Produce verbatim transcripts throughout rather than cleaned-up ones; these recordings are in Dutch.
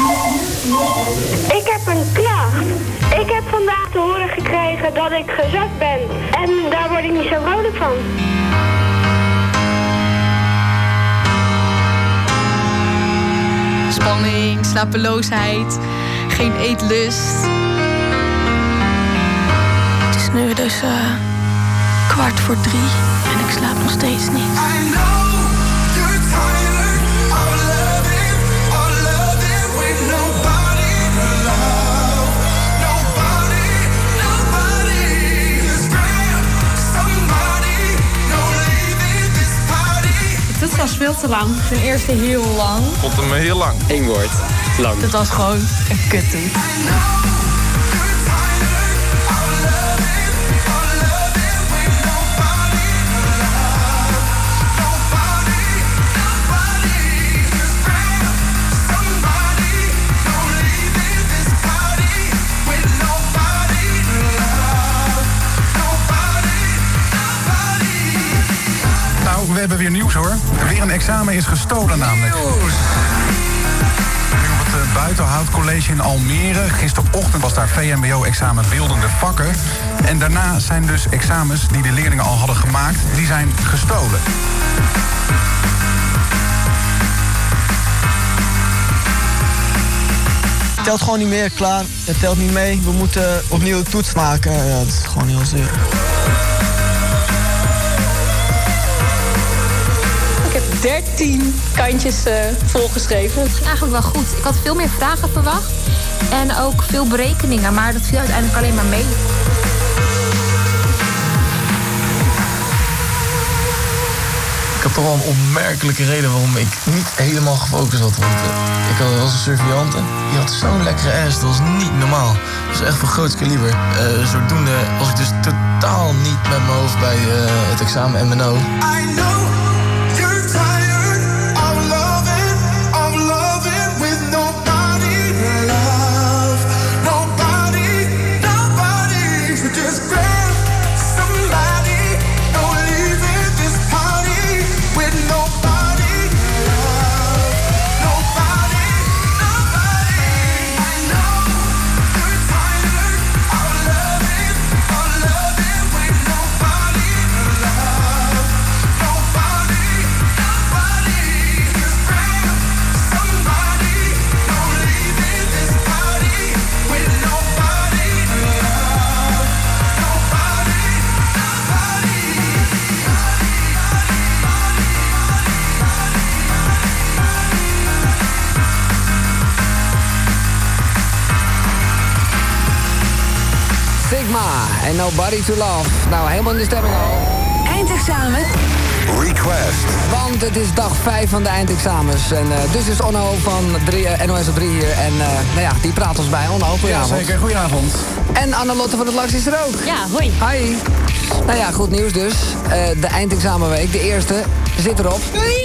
Ik heb een klacht. Ik heb vandaag te horen gekregen dat ik gezakt ben. En daar word ik niet zo vrolijk van. Spanning, slapeloosheid, geen eetlust. Het is nu dus uh, kwart voor drie en ik slaap nog steeds niet. Het was veel te lang. Ten eerste heel lang. Vond hem heel lang. Eén woord. Lang. Het was gewoon een kuttoe. We hebben weer nieuws hoor. Weer een examen is gestolen namelijk. Nieuws. Op het Buitenhout College in Almere. Gisterochtend was daar V M B O-examen beeldende vakken. En daarna zijn dus examens die de leerlingen al hadden gemaakt, die zijn gestolen. Het telt gewoon niet meer, klaar. Het telt niet mee. We moeten opnieuw toets maken. Ja, dat is gewoon heel zuur. Ik heb dertien kantjes uh, volgeschreven. Het ging eigenlijk wel goed. Ik had veel meer vragen verwacht. En ook veel berekeningen. Maar dat viel uiteindelijk alleen maar mee. Ik had toch wel een opmerkelijke reden waarom ik niet helemaal gefocust had. Want uh, ik had, was een surveillante. Die had zo'n lekkere ass. Dat was niet normaal. Dat was echt van groot kaliber. Uh, zodoende was ik dus totaal niet met mijn hoofd bij uh, het examen M N O. I know. En Nobody to Love. Nou, helemaal in de stemming al. Eindexamen. Request. Want het is dag vijf van de eindexamens. En uh, dus is Onno van drie, uh, N O S op drie hier. En uh, nou ja, die praat ons bij. Onno, goedenavond. Ja, zeker. Goedenavond. En Anne-Lotte van het Laks is er ook. Ja, hoi. Hi. Nou ja, goed nieuws dus. Uh, de eindexamenweek, de eerste, zit erop.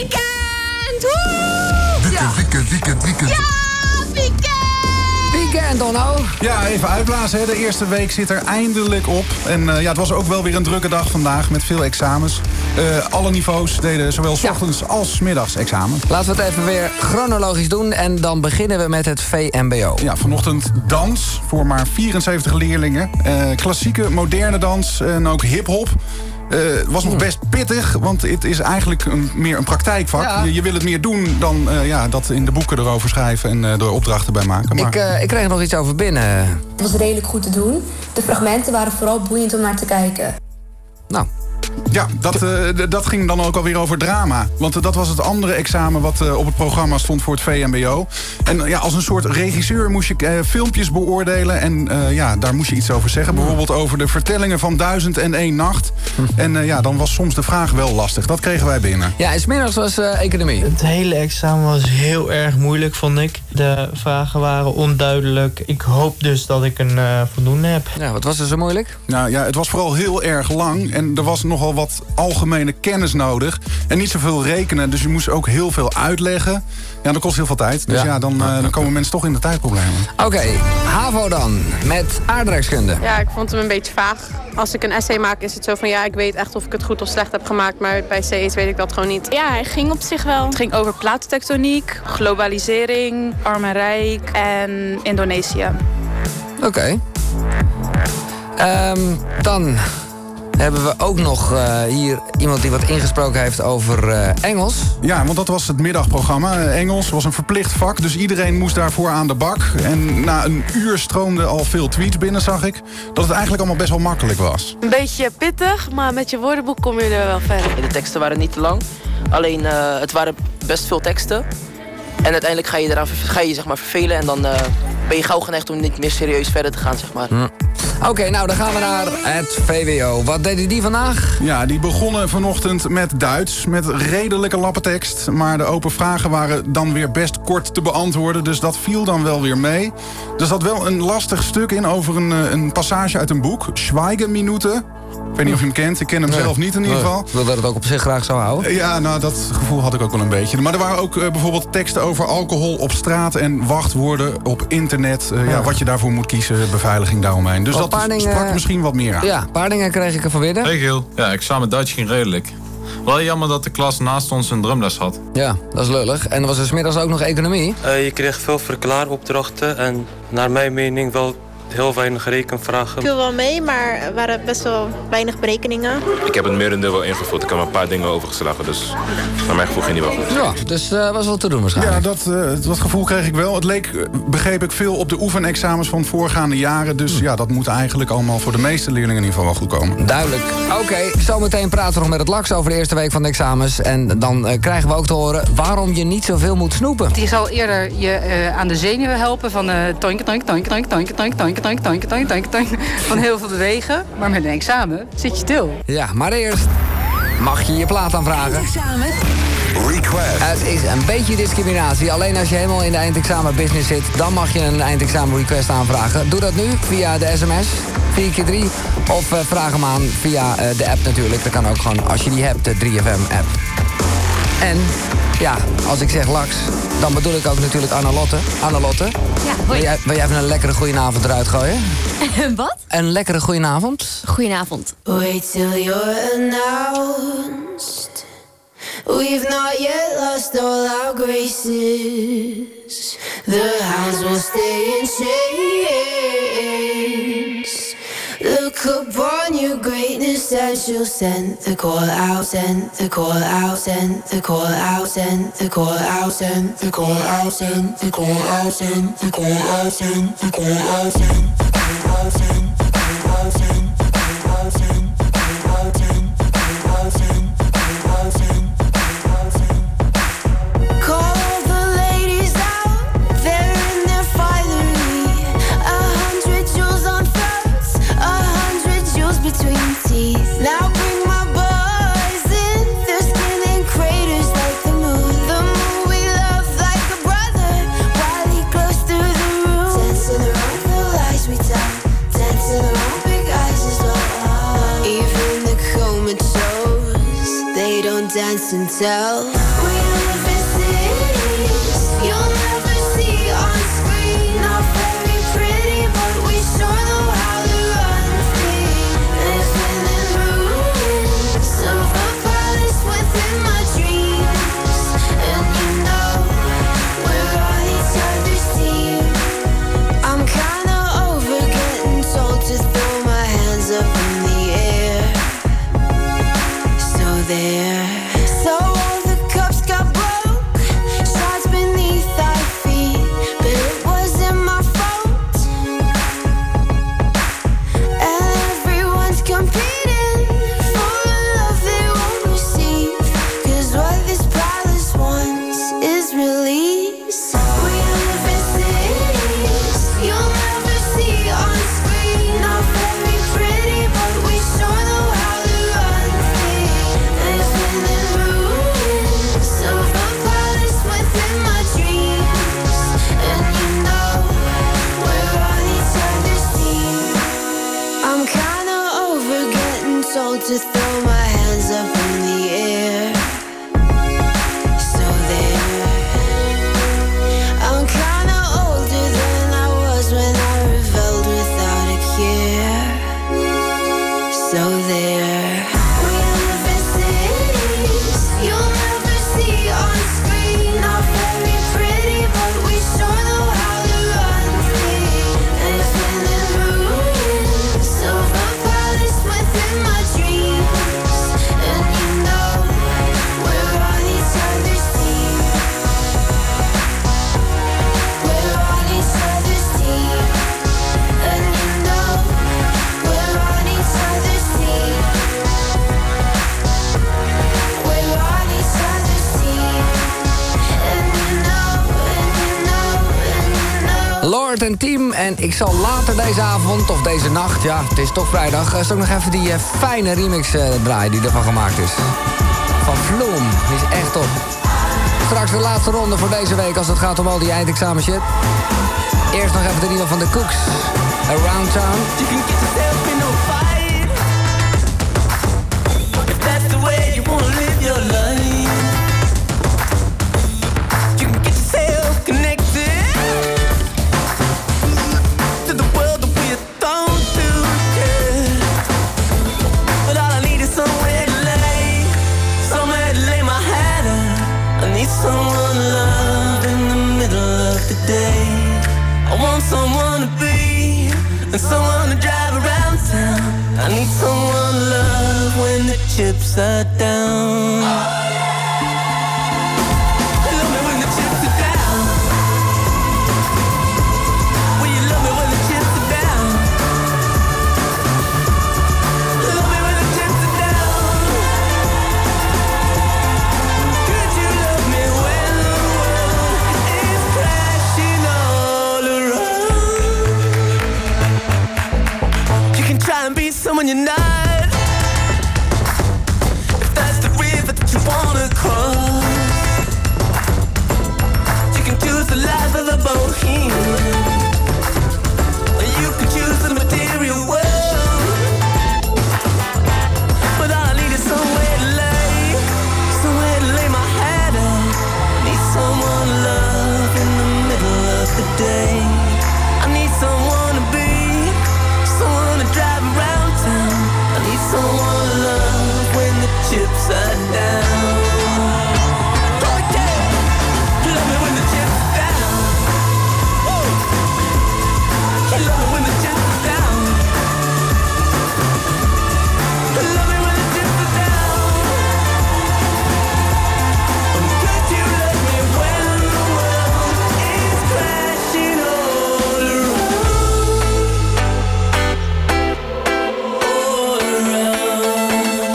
Weekend! Woe! Weekend, ja. weekend, weekend, weekend. Ja, weekend! Weekend, Onno. Ja, even uitblazen. Hè. De eerste week zit er eindelijk op. En uh, ja, het was ook wel weer een drukke dag vandaag met veel examens. Uh, alle niveaus deden zowel 's ochtends ja. als 's middags examen. Laten we het even weer chronologisch doen. En dan beginnen we met het V M B O. Ja, vanochtend dans voor maar vierenzeventig leerlingen. Uh, klassieke, moderne dans en ook hip-hop. Het uh, was nog best pittig, want het is eigenlijk een, meer een praktijkvak. Ja. Je, je wil het meer doen dan uh, ja, dat in de boeken erover schrijven en uh, er opdrachten bij maken. Maar... Ik, uh, ik kreeg er nog iets over binnen. Het was redelijk goed te doen. De fragmenten waren vooral boeiend om naar te kijken. Nou. Ja, dat, uh, dat ging dan ook alweer over drama. Want uh, dat was het andere examen wat uh, op het programma stond voor het V M B O. En uh, ja, als een soort regisseur moest je uh, filmpjes beoordelen. En uh, ja, daar moest je iets over zeggen. Bijvoorbeeld over de vertellingen van Duizend en één Nacht. En uh, ja, dan was soms de vraag wel lastig. Dat kregen wij binnen. Ja, en 's middags was uh, economie. Het hele examen was heel erg moeilijk, vond ik. De vragen waren onduidelijk. Ik hoop dus dat ik een uh, voldoende heb. Ja, wat was er zo moeilijk? Nou ja, het was vooral heel erg lang. En er was nogal wat wat algemene kennis nodig. En niet zoveel rekenen, dus je moest ook heel veel uitleggen. Ja, dat kost heel veel tijd. Dus ja, ja dan, uh, dan komen mensen toch in de tijdproblemen. Oké, okay, HAVO dan, met aardrijkskunde. Ja, ik vond hem een beetje vaag. Als ik een essay maak is het zo van ja, ik weet echt of ik het goed of slecht heb gemaakt. Maar bij C E's weet ik dat gewoon niet. Ja, hij ging op zich wel. Het ging over platentectoniek, globalisering, arm en rijk en Indonesië. Oké. Okay. Um, dan hebben we ook nog uh, hier iemand die wat ingesproken heeft over uh, Engels. Ja, want dat was het middagprogramma. Engels was een verplicht vak, dus iedereen moest daarvoor aan de bak. En na een uur stroomden al veel tweets binnen, zag ik. Dat het eigenlijk allemaal best wel makkelijk was. Een beetje pittig, maar met je woordenboek kom je er wel verder. De teksten waren niet te lang. Alleen, uh, het waren best veel teksten. En uiteindelijk ga je, eraan, ga je zeg maar vervelen en dan uh, ben je gauw geneigd om niet meer serieus verder te gaan, zeg maar. Hm. Oké, okay, nou dan gaan we naar het V W O. Wat deden die vandaag? Ja, die begonnen vanochtend met Duits, met redelijke lappentekst. Maar de open vragen waren dan weer best kort te beantwoorden, dus dat viel dan wel weer mee. Er zat wel een lastig stuk in over een, een passage uit een boek, Schweigeminute. Ik weet niet of je hem kent, ik ken hem nee. zelf niet in ieder geval. Ik wil dat het ook op zich graag zou houden. Ja, nou, dat gevoel had ik ook wel een beetje. Maar er waren ook uh, bijvoorbeeld teksten over alcohol op straat en wachtwoorden op internet. Uh, ja. ja, wat je daarvoor moet kiezen, beveiliging daaromheen. Dus dat dingen, sprak misschien wat meer aan. Ja, een paar dingen kreeg ik er van binnen. Hey Giel, ja, examen Duits ging redelijk. Wel jammer dat de klas naast ons een drumles had. Ja, dat is lullig. En er was er 's middags ook nog economie. Uh, je kreeg veel verklaaropdrachten en naar mijn mening wel heel weinig rekenvragen. Ik viel wel mee, maar er waren best wel weinig berekeningen. Ik heb het merendeel wel ingevuld. Ik heb er een paar dingen overgeslagen, dus naar mijn gevoel ging die wel goed. Ja, dus uh, was wel te doen waarschijnlijk. Ja, dat, uh, dat gevoel kreeg ik wel. Het leek, begreep ik, veel op de oefenexamens van voorgaande jaren. Dus ja, dat moet eigenlijk allemaal voor de meeste leerlingen in ieder geval wel goed komen. Duidelijk. Oké, okay, zometeen praten we nog met het L A X over de eerste week van de examens. En dan uh, krijgen we ook te horen waarom je niet zoveel moet snoepen. Die zal eerder je uh, aan de zenuwen helpen van uh, toinke, toinke, toinke, toinke, toinke, toinke, toinke, toinke, toinke, toinke, toinke, toinke, van heel veel bewegen. Maar met een examen zit je stil. Ja, maar eerst mag je je plaat aanvragen. Eindexamen. Request. Het is een beetje discriminatie. Alleen als je helemaal in de eindexamenbusiness zit, dan mag je een eindexamen request aanvragen. Doe dat nu via de sms, vier keer drie. Of uh, vraag hem aan via uh, de app natuurlijk. Dat kan ook gewoon als je die hebt, de drie F M app. En ja, als ik zeg L A X, dan bedoel ik ook natuurlijk Anna-Lotte. Anna-Lotte, ja, hoi. Wil jij, wil jij even een lekkere goedenavond eruit gooien? Wat? Een lekkere goedenavond. Goedenavond. Wait till you're announced. We've not yet lost all our graces. The hounds will stay in chains. Look upon your greatness and she'll send the call out, send the call out, send the call out, send the call out, send the call out, send the call out, send the call out, send the call out, send the call out, send the call out, send the call out, send the call out, send the call out, send the call out, send. Call the ladies out, they're in their finery. A hundred jewels on throats, a hundred jewels between teeth. Now bring my boys in, their skin in craters like the moon. The moon we love like a brother, while he glows through the room. Dancing around the lies we tell, dancing around big eyes as well. Even the comatose, they don't dance and tell. We live in cities you'll never see on screen. Not very pretty, but we sure know how to run free. Living in ruins of a palace within my dreams. And you know we're on each other's team. I'm kinda over getting told to throw my hands up in the air. So there. So all the Lord en Team. En ik zal later deze avond, of deze nacht, ja, het is toch vrijdag... Uh, zal ik nog even die uh, fijne remix uh, draaien die ervan gemaakt is. Van Vloem. Die is echt top. Straks de laatste ronde voor deze week als het gaat om al die eindexamen shit. Eerst nog even de nieuwe van de Cooks. Around Town. You can get yourself in no fight. If that's the way you wanna live your life. You can get yourself connected to the world that we are thrown to, yeah. But all I need is somewhere to lay, somewhere to lay my head at. I need someone to love in the middle of the day. I want someone to be and someone to drive around town. I need someone to love when the chips are down. Love me when the chips are down. Will you love me when the chips are down? Love me when the chips are down. Could you love me when the world is crashing all around? You can try and be someone you're not. If that's the river that you wanna cross, you can choose the life of a bohemian, or you can choose the material world. But all I need is somewhere to lay, somewhere to lay my head at. I need someone to love in the middle of the day. I need someone to be, someone to drive around town. I need someone to love when the chips are down. Oh yeah, love me when the chips are down. Woo. You love me when the chips are down. Love me when the chips are down. Could you love me when the world is crashing all around? All around.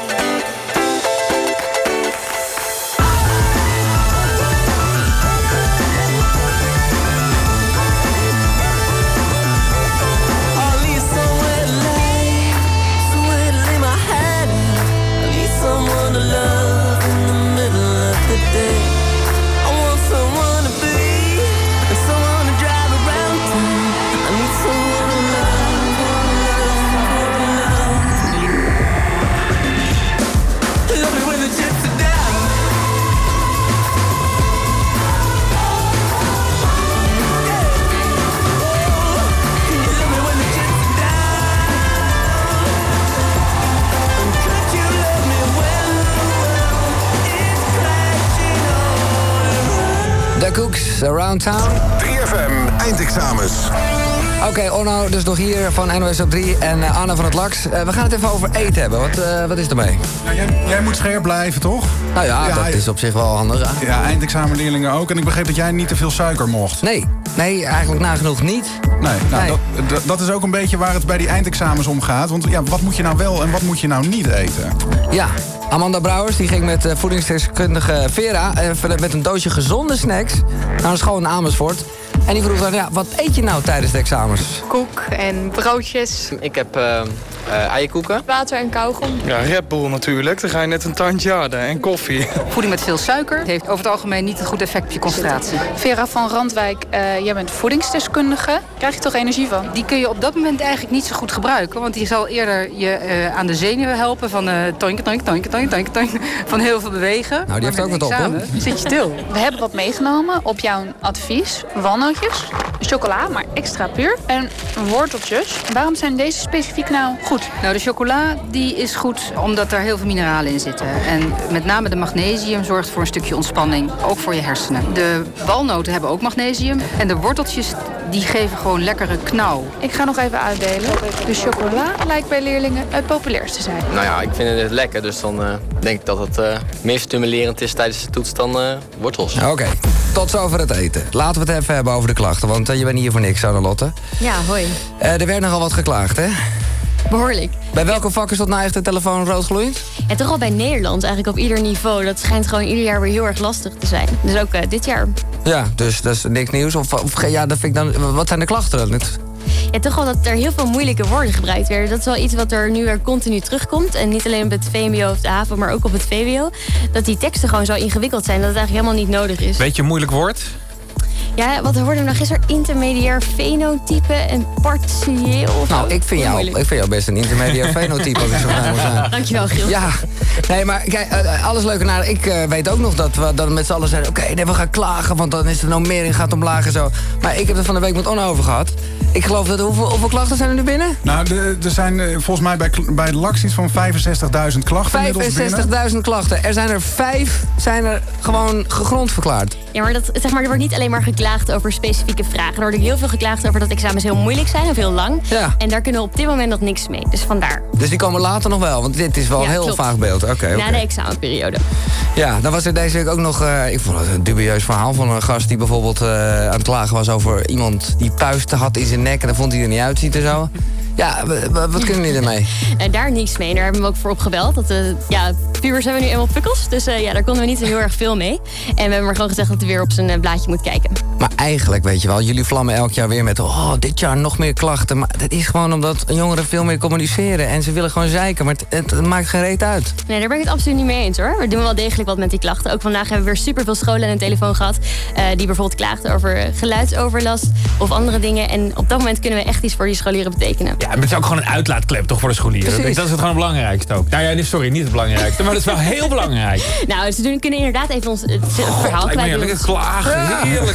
I need somewhere to lay, somewhere to lay my head at. I need someone to love in the middle of the day. I want someone to be and someone to drive around town. I need someone to love, love, love. Love me when the chips are down. Can you love me when the chips are down? Could you love me when the world is crashing all around? The Cooks, Around Town. drie F M eindexamens. Oké, Onno, dus nog hier van N O S op drie en uh, Anne van het Laks. Uh, we gaan het even over eten hebben. Wat, uh, wat is ermee? Ja, jij, jij moet scherp blijven, toch? Nou ja, Ja, dat hij- is op zich wel handig. Hè? Ja, eindexamenleerlingen ook. En ik begreep dat jij niet te veel suiker mocht. Nee, nee, eigenlijk nagenoeg niet. Nee, nou, Nee. Dat, dat- dat is ook een beetje waar het bij die eindexamens om gaat. Want ja, wat moet je nou wel en wat moet je nou niet eten? Ja, Amanda Brouwers die ging met uh, voedingsdeskundige Vera... Uh, met een doosje gezonde snacks naar een school in Amersfoort. En die vroeg dan, ja, wat eet je nou tijdens de examens? Koek en broodjes. Ik heb uh, uh, eierkoeken. Water en kauwgom. Ja, Red Bull natuurlijk. Dan ga je net een tandje harder. En koffie. Voeding met veel suiker heeft over het algemeen niet een goed effect op je concentratie. Vera van Randwijk, uh, jij bent voedingsdeskundige. Krijg je toch energie van? Die kun je op dat moment eigenlijk niet zo goed gebruiken. Want die zal eerder je uh, aan de zenuwen helpen van uh, toinke, toinke, toinke, toinke, toinke, toinke, van heel veel bewegen. Nou, die heeft ook wat op, hoor. Zit je stil? We hebben wat meegenomen op jouw advies. Walnootjes, chocola, maar extra puur. En worteltjes. Waarom zijn deze specifiek nou goed? Nou, de chocola die is goed omdat er heel veel mineralen in zitten. En met name de magnesium zorgt voor een stukje ontspanning. Ook voor je hersenen. De walnoten hebben ook magnesium. En de worteltjes die geven gewoon lekkere knauw. Ik ga nog even uitdelen. De chocola lijkt bij leerlingen het populairst te zijn. Nou ja, ik vind het lekker, dus dan uh, denk ik dat het uh, meer stimulerend is tijdens de toets dan uh, wortels. Oké, okay. Tot zover het eten. Laten we het even hebben over de klachten, want uh, je bent hier voor niks, Charlotte. Ja, hoi. Uh, er werd nogal wat geklaagd, hè? Behoorlijk. Bij welke vakken stond nou echt de telefoon roodgloeiend? En toch al bij Nederland, eigenlijk op ieder niveau. Dat schijnt gewoon ieder jaar weer heel erg lastig te zijn. Dus ook uh, dit jaar. Ja, dus dat is niks nieuws. Of, of ja, dat vind ik dan, wat zijn de klachten dan? Het... Ja, toch wel dat er heel veel moeilijke woorden gebruikt werden. Dat is wel iets wat er nu weer continu terugkomt. En niet alleen op het V M B O of de HAVO, maar ook op het V W O. Dat die teksten gewoon zo ingewikkeld zijn dat het eigenlijk helemaal niet nodig is. Weet je een moeilijk woord? Ja, wat hoorden we nog gisteren? Intermediair fenotype en partieel. Of nou, ik vind, jou, ik vind jou best een intermediair fenotype als ik zo vrij moet zijn. Dankjewel, Giel. Ja, nee, maar kijk, alles leuke naar. Ik uh, weet ook nog dat we dan met z'n allen zeiden... oké, okay, nee, we gaan klagen, want dan is de normering gaat omlaag en zo. Maar ik heb het van de week met Onno over gehad. Ik geloof dat... Hoeveel, hoeveel klachten zijn er nu binnen? Nou, de, er zijn uh, volgens mij bij, bij de L A X iets van vijfenzestigduizend klachten vijfenzestigduizend klachten. Er zijn er vijf zijn er gewoon gegrond verklaard. Ja, maar, dat, zeg maar er wordt niet alleen maar geklaagd over specifieke vragen. Er wordt ook heel veel geklaagd over dat examens heel moeilijk zijn of heel lang. Ja. En daar kunnen we op dit moment nog niks mee. Dus vandaar. Dus die komen later nog wel, want dit is wel ja, een heel klopt. vaag beeld. Okay, okay. Na de examenperiode. Ja, dan was er deze week ook nog... Uh, ik vond het een dubieus verhaal van een gast die bijvoorbeeld uh, aan het klagen was over iemand die puisten had in zijn nek en dan vond hij er niet uitziet en zo. Ja, wat kunnen jullie ermee? En daar niks mee. Daar hebben we ook voor opgebeld. Dat, uh, ja, pubers hebben nu eenmaal pukkels. Dus uh, ja, daar konden we niet zo heel erg veel mee. En we hebben maar gewoon gezegd dat hij weer op zijn uh, blaadje moet kijken. Maar eigenlijk, weet je wel, jullie vlammen elk jaar weer met... oh, dit jaar nog meer klachten. Maar dat is gewoon omdat jongeren veel meer communiceren. En ze willen gewoon zeiken, maar het, het maakt geen reet uit. Nee, daar ben ik het absoluut niet mee eens, hoor. We doen wel degelijk wat met die klachten. Ook vandaag hebben we weer superveel scholen aan de telefoon gehad... Uh, die bijvoorbeeld klaagden over geluidsoverlast of andere dingen. En op dat moment kunnen we echt iets voor die scholieren betekenen. Ja, maar het is ook gewoon een uitlaatklep toch voor de scholieren. Precies. Dat is het gewoon het belangrijkste ook. Nou ja, sorry, niet het belangrijkste, maar dat is wel heel belangrijk. Nou, ze doen, kunnen inderdaad even ons het oh, verhaal kwijt. Lekker klagen, ja. Heerlijk.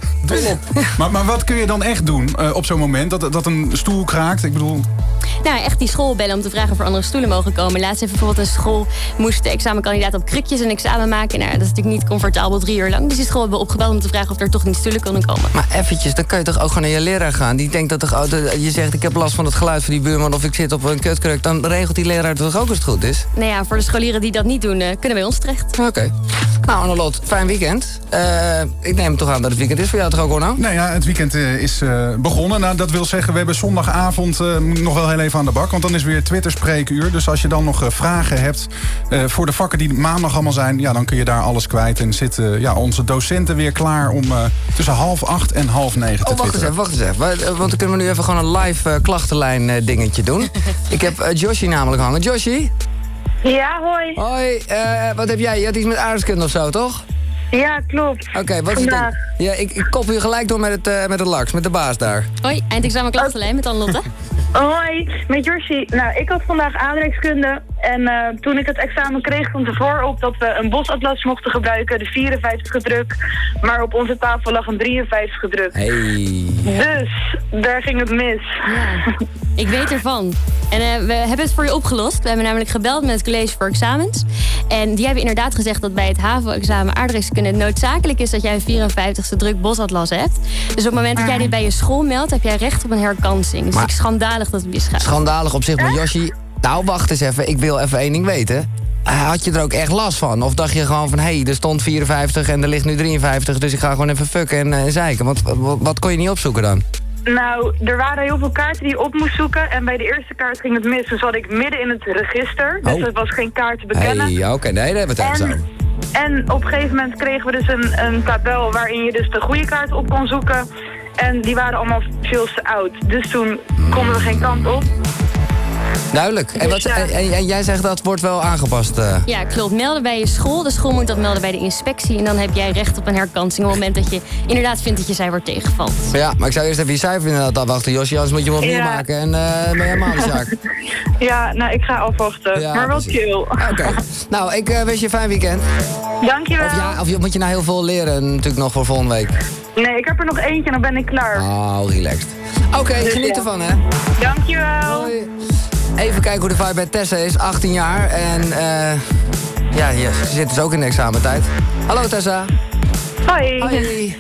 maar, maar wat kun je dan echt doen uh, op zo'n moment? Dat, dat een stoel kraakt? Ik bedoel... Nou, echt die school bellen om te vragen of er andere stoelen mogen komen. Laatst heeft bijvoorbeeld een school moest de examenkandidaat op krukjes een examen maken. Nou, dat is natuurlijk niet comfortabel drie uur lang. Dus die school hebben we opgebeld om te vragen of er toch niet stoelen konden komen. Maar eventjes, dan kun je toch ook gewoon naar je leraar gaan. Die denkt dat toch, oh, de, je zegt ik heb last van het geluid van die buurman of ik zit op een kutkruk. Dan regelt die leraar het toch ook als het goed is? Nou ja, voor de scholieren die dat niet doen, uh, kunnen bij ons terecht. Oké. Okay. Nou, Annelot, fijn weekend. Uh, ik neem toch aan dat het weekend is voor jou toch ook, Orno? Nou ja, het weekend uh, is uh, begonnen. Nou, dat wil zeggen, we hebben zondagavond uh, nog wel heel even aan de bak. Want dan is weer Twitter spreekuur. Dus als je dan nog uh, vragen hebt uh, voor de vakken die maandag allemaal zijn... ja, dan kun je daar alles kwijt. En zitten ja, onze docenten weer klaar om uh, tussen half acht en half negen te oh, wacht twitteren. Eens even, wacht eens even. Want dan kunnen we nu even gewoon een live uh, klachtenlijn uh, dingetje doen. Ik heb uh, Joshi namelijk hangen. Joshi? Ja, hoi. Hoi, uh, wat heb jij? Je had iets met aardrijkskunde of zo, toch? Ja, klopt. Oké, okay, wat is het dan? Ja, ik, ik koppel je gelijk door met het, uh, met het L A X, met de baas daar. Hoi, eindexamen klachtenlijn met Anne-Lotte. Hoi, met Joshi. Nou, ik had vandaag aardrijkskunde. En uh, toen ik het examen kreeg, stond ervoor op dat we een bosatlas mochten gebruiken, de vierenvijftigste druk. Maar op onze tafel lag een drieënvijftigste druk. Hey. Dus, daar ging het mis. Ja, ik weet ervan. En uh, we hebben het voor je opgelost. We hebben namelijk gebeld met het college voor examens. En die hebben inderdaad gezegd dat bij het HAVO-examen aardrijkskunde het noodzakelijk is dat jij een vierenvijftigste druk bosatlas hebt. Dus op het moment dat jij dit bij je school meldt, heb jij recht op een herkansing. Dus maar, ik schandalig dat het misgaat. Schandalig op zich, maar Joshi, nou wacht eens even, ik wil even één ding weten. Had je er ook echt last van? Of dacht je gewoon van, hé, hey, er stond vierenvijftig en er ligt nu drieënvijftig, dus ik ga gewoon even fucken en uh, zeiken. Want wat, wat kon je niet opzoeken dan? Nou, er waren heel veel kaarten die je op moest zoeken. En bij de eerste kaart ging het mis. Dus zat ik midden in het register. Dus oh. er was geen kaart te bekennen. Hey, oké, okay, nee, daar hebben we het echt zo. En op een gegeven moment kregen we dus een, een tabel waarin je dus de goede kaart op kon zoeken. En die waren allemaal veel te oud. Dus toen konden we geen kant op. Duidelijk. En, wat, en, en, en jij zegt dat wordt wel aangepast? Uh. Ja, klopt. Melden bij je school. De school moet dat melden bij de inspectie. En dan heb jij recht op een herkansing op het moment dat je inderdaad vindt dat je zij wordt tegenvalt. Ja, maar ik zou eerst even je cijfer inderdaad afwachten, Josje. Anders moet je hem opnieuw ja. maken en uh, ben je helemaal de zaak. Ja, nou, ik ga afwachten. Ja, maar wel chill. Oké. Okay. Nou, ik uh, wens je een fijn weekend. Dankjewel. Of, ja, of moet je nou heel veel leren natuurlijk nog voor volgende week? Nee, ik heb er nog eentje en dan ben ik klaar. Oh, relaxed. Oké, okay, dus geniet ervan, hè. Dankjewel. Hoi. Even kijken hoe de vibe bij Tessa is, achttien jaar. En uh, ja, yes, ze zit dus ook in de examentijd. Hallo Tessa. Hoi. Hoi.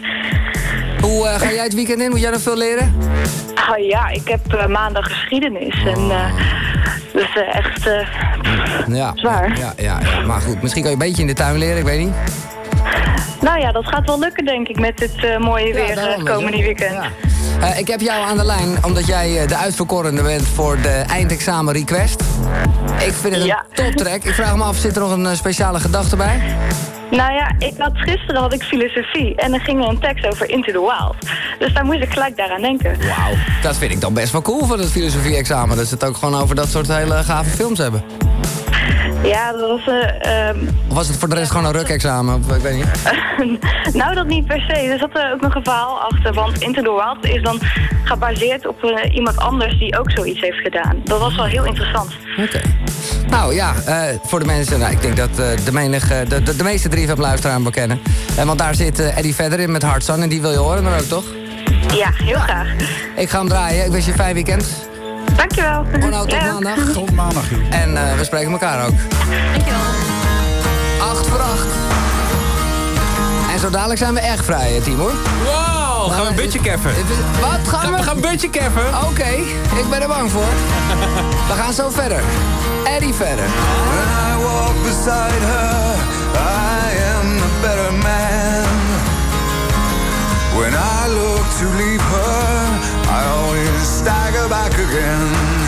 Hoe uh, ga jij het weekend in? Moet jij nog veel leren? Oh ja, ik heb uh, maandag geschiedenis. Oh. En uh, dat is uh, echt uh, ja, zwaar. Ja, ja, ja, maar goed, misschien kan je een beetje in de tuin leren, ik weet niet. Nou ja, dat gaat wel lukken denk ik met dit uh, mooie ja, weer uh, komende weekend. Ja. Uh, ik heb jou aan de lijn omdat jij uh, de uitverkorene bent voor de eindexamen request. Ik vind het ja. een toptrack. Ik vraag me af, zit er nog een uh, speciale gedachte bij? Nou ja, ik had, gisteren had ik filosofie en er ging er een tekst over Into the Wild. Dus daar moest ik gelijk daaraan denken. Wauw, dat vind ik dan best wel cool voor het filosofie-examen. Dat ze het ook gewoon over dat soort hele gave films hebben. Ja, dat was... Uh, um, of was het voor de rest gewoon een ruk-examen? Of, ik weet niet. nou, dat niet per se. Er zat uh, ook nog een verhaal achter. Want Into the Wild is dan gebaseerd op uh, iemand anders die ook zoiets heeft gedaan. Dat was wel heel interessant. Oké. Okay. Nou ja, uh, voor de mensen... Nou, ik denk dat uh, de, menig, uh, de, de, de meeste drie van luisteraars wel kennen. Uh, want daar zit uh, Eddie Vedder in met Hard Sun. En die wil je horen, maar ook toch? Ja, heel graag. Ik ga hem draaien. Ik wens je een fijn weekend. Dankjewel. Onno, tot ja. maandag. Tot maandag, joh. En uh, we spreken elkaar ook. Dankjewel. Acht voor acht. En zo dadelijk zijn we echt vrij, Timur. Wow, gaan we een budget keffen? Wat? Gaan we? We gaan een budget keffen. Oké, okay, ik ben er bang voor. We gaan zo verder. Eddie verder. When I walk beside her, I am a better man. When I look to leave her, I always stagger back again.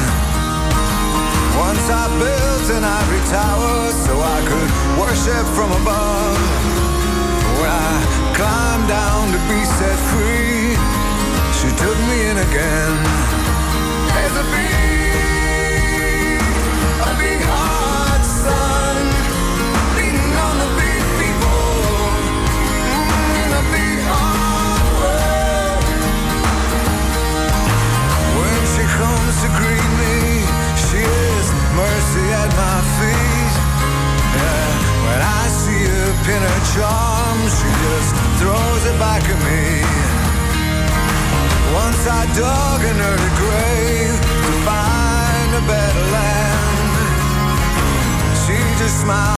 Once I built an ivory tower so I could worship from above. When I climbed down to be set free, she took me in again. There's a big, a big hot sun beating on the big people mm, in a big hard world. When she comes to greet me, she is mercy at my feet. Yeah, when I see her pin her charm, she just throws it back at me. Once I dug an early grave to find a better land. She just smiled.